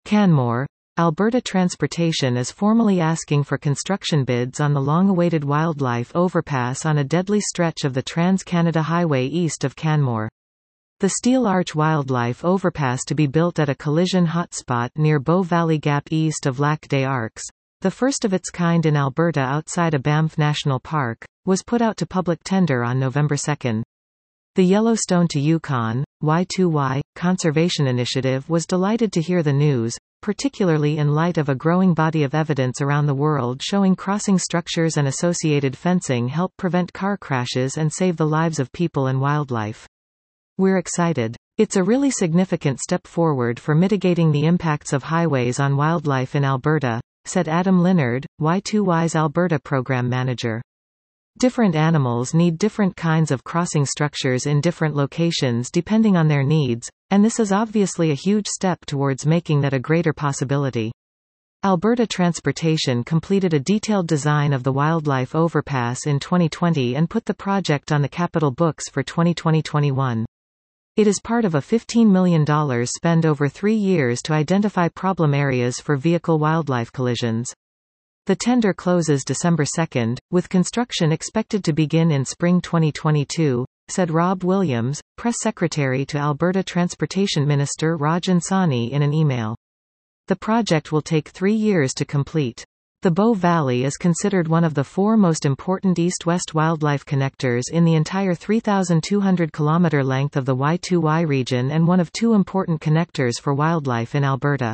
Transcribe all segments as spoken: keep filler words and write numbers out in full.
Canmore, Alberta Transportation is formally asking for construction bids on the long-awaited wildlife overpass on a deadly stretch of the Trans-Canada Highway east of Canmore. The Steel Arch Wildlife Overpass to be built at a collision hotspot near Bow Valley Gap east of Lac des Arcs, the first of its kind in Alberta outside of Banff National Park, was put out to public tender on November second. The Yellowstone to Yukon, Y two Y, Conservation Initiative was delighted to hear the news, particularly in light of a growing body of evidence around the world showing crossing structures and associated fencing help prevent car crashes and save the lives of people and wildlife. We're excited. It's a really significant step forward for mitigating the impacts of highways on wildlife in Alberta, said Adam Linnard, Y two Y's Alberta Program Manager. Different animals need different kinds of crossing structures in different locations depending on their needs, and this is obviously a huge step towards making that a greater possibility. Alberta Transportation completed a detailed design of the wildlife overpass in twenty twenty and put the project on the capital books for twenty twenty to twenty-one. It is part of a fifteen million dollars spend over three years to identify problem areas for vehicle-wildlife collisions. The tender closes December second, with construction expected to begin in spring twenty twenty-two, said Rob Williams, press secretary to Alberta Transportation Minister Rajan Sawhney in an email. The project will take three years to complete. The Bow Valley is considered one of the four most important east-west wildlife connectors in the entire three thousand two hundred kilometer length of the Y two Y region and one of two important connectors for wildlife in Alberta.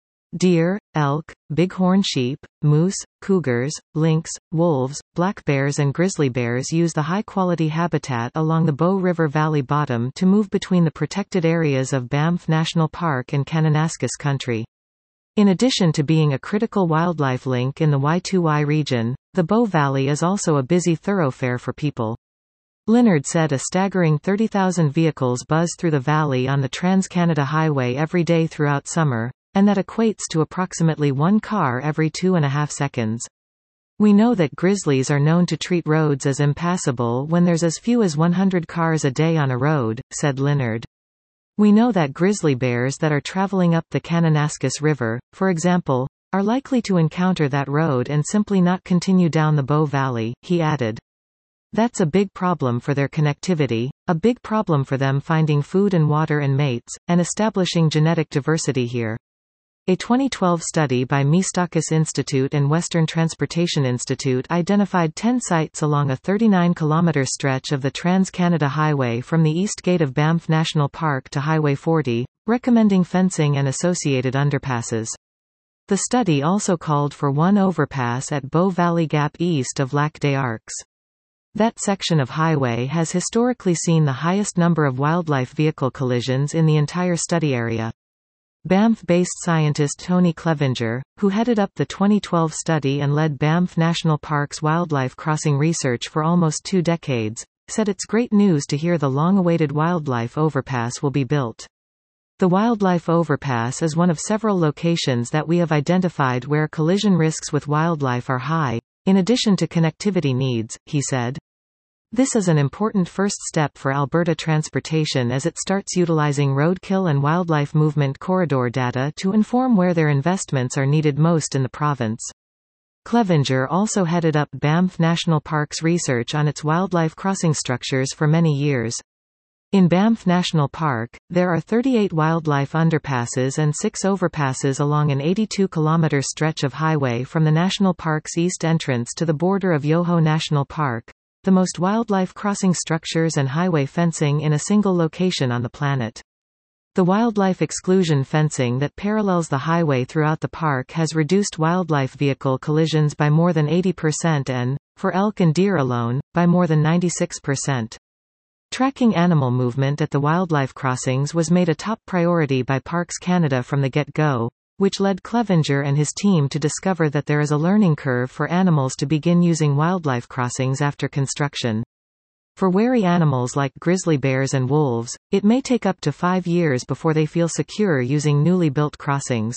Deer, elk, bighorn sheep, moose, cougars, lynx, wolves, black bears and grizzly bears use the high-quality habitat along the Bow River Valley bottom to move between the protected areas of Banff National Park and Kananaskis Country. In addition to being a critical wildlife link in the Y two Y region, the Bow Valley is also a busy thoroughfare for people. Linnard said a staggering thirty thousand vehicles buzz through the valley on the Trans-Canada Highway every day throughout summer, and that equates to approximately one car every two and a half seconds. We know that grizzlies are known to treat roads as impassable when there's as few as one hundred cars a day on a road, said Linnard. We know that grizzly bears that are traveling up the Kananaskis River, for example, are likely to encounter that road and simply not continue down the Bow Valley, he added. That's a big problem for their connectivity, a big problem for them finding food and water and mates, and establishing genetic diversity here. A twenty twelve study by Mistakis Institute and Western Transportation Institute identified ten sites along a thirty-nine kilometer stretch of the Trans-Canada Highway from the east gate of Banff National Park to Highway forty, recommending fencing and associated underpasses. The study also called for one overpass at Bow Valley Gap east of Lac des Arcs. That section of highway has historically seen the highest number of wildlife vehicle collisions in the entire study area. Banff-based scientist Tony Clevenger, who headed up the twenty twelve study and led Banff National Park's wildlife crossing research for almost two decades, said it's great news to hear the long-awaited wildlife overpass will be built. The wildlife overpass is one of several locations that we have identified where collision risks with wildlife are high, in addition to connectivity needs, he said. This is an important first step for Alberta Transportation as it starts utilizing roadkill and wildlife movement corridor data to inform where their investments are needed most in the province. Clevenger also headed up Banff National Park's research on its wildlife crossing structures for many years. In Banff National Park, there are thirty-eight wildlife underpasses and six overpasses along an eighty-two kilometer stretch of highway from the national park's east entrance to the border of Yoho National Park, the most wildlife crossing structures and highway fencing in a single location on the planet. The wildlife exclusion fencing that parallels the highway throughout the park has reduced wildlife vehicle collisions by more than eighty percent and, for elk and deer alone, by more than ninety-six percent. Tracking animal movement at the wildlife crossings was made a top priority by Parks Canada from the get-go, which led Clevenger and his team to discover that there is a learning curve for animals to begin using wildlife crossings after construction. For wary animals like grizzly bears and wolves, it may take up to five years before they feel secure using newly built crossings.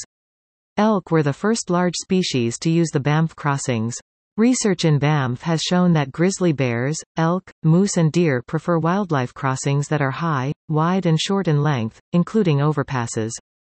Elk were the first large species to use the Banff crossings. Research in Banff has shown that grizzly bears, elk, moose and deer prefer wildlife crossings that are high, wide and short in length, including overpasses.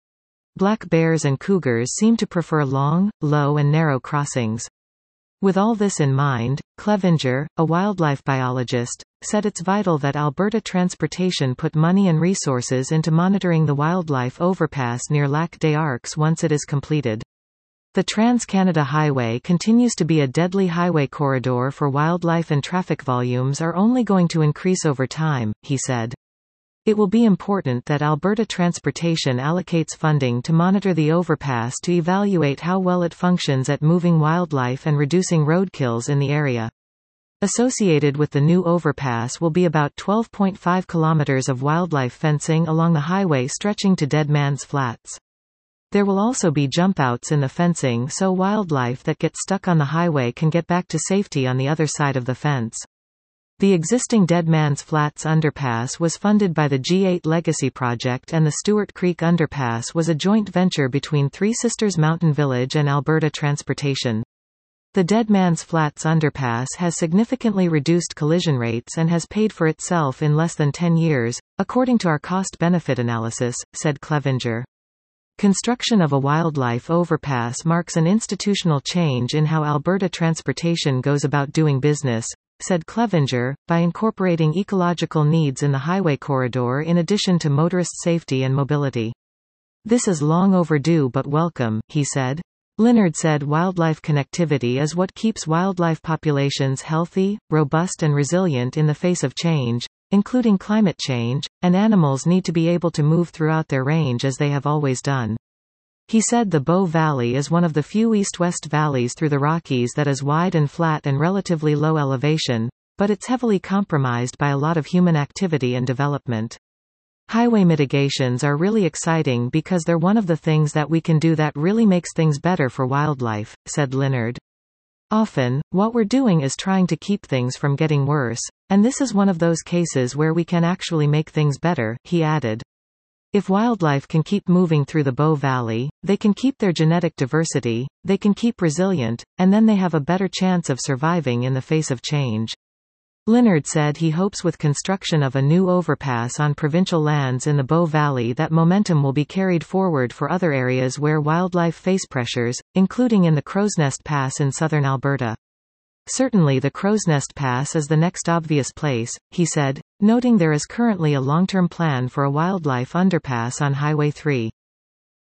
Black bears and cougars seem to prefer long, low and narrow crossings. With all this in mind, Clevenger, a wildlife biologist, said it's vital that Alberta Transportation put money and resources into monitoring the wildlife overpass near Lac des Arcs once it is completed. The Trans-Canada Highway continues to be a deadly highway corridor for wildlife and traffic volumes are only going to increase over time, he said. It will be important that Alberta Transportation allocates funding to monitor the overpass to evaluate how well it functions at moving wildlife and reducing roadkills in the area. Associated with the new overpass will be about twelve point five kilometers of wildlife fencing along the highway stretching to Dead Man's Flats. There will also be jump-outs in the fencing so wildlife that gets stuck on the highway can get back to safety on the other side of the fence. The existing Dead Man's Flats underpass was funded by the G eight Legacy Project and the Stewart Creek Underpass was a joint venture between Three Sisters Mountain Village and Alberta Transportation. The Dead Man's Flats underpass has significantly reduced collision rates and has paid for itself in less than ten years, according to our cost-benefit analysis, said Clevenger. Construction of a wildlife overpass marks an institutional change in how Alberta Transportation goes about doing business, said Clevenger, by incorporating ecological needs in the highway corridor in addition to motorist safety and mobility. This is long overdue but welcome, he said. Leonard said wildlife connectivity is what keeps wildlife populations healthy, robust and resilient in the face of change, including climate change, and animals need to be able to move throughout their range as they have always done. He said the Bow Valley is one of the few east-west valleys through the Rockies that is wide and flat and relatively low elevation, but it's heavily compromised by a lot of human activity and development. Highway mitigations are really exciting because they're one of the things that we can do that really makes things better for wildlife, said Leonard. Often, what we're doing is trying to keep things from getting worse, and this is one of those cases where we can actually make things better, he added. If wildlife can keep moving through the Bow Valley, they can keep their genetic diversity, they can keep resilient, and then they have a better chance of surviving in the face of change. Leonard said he hopes with construction of a new overpass on provincial lands in the Bow Valley that momentum will be carried forward for other areas where wildlife face pressures, including in the Crowsnest Pass in southern Alberta. Certainly the Crowsnest Pass is the next obvious place, he said, noting there is currently a long-term plan for a wildlife underpass on Highway three.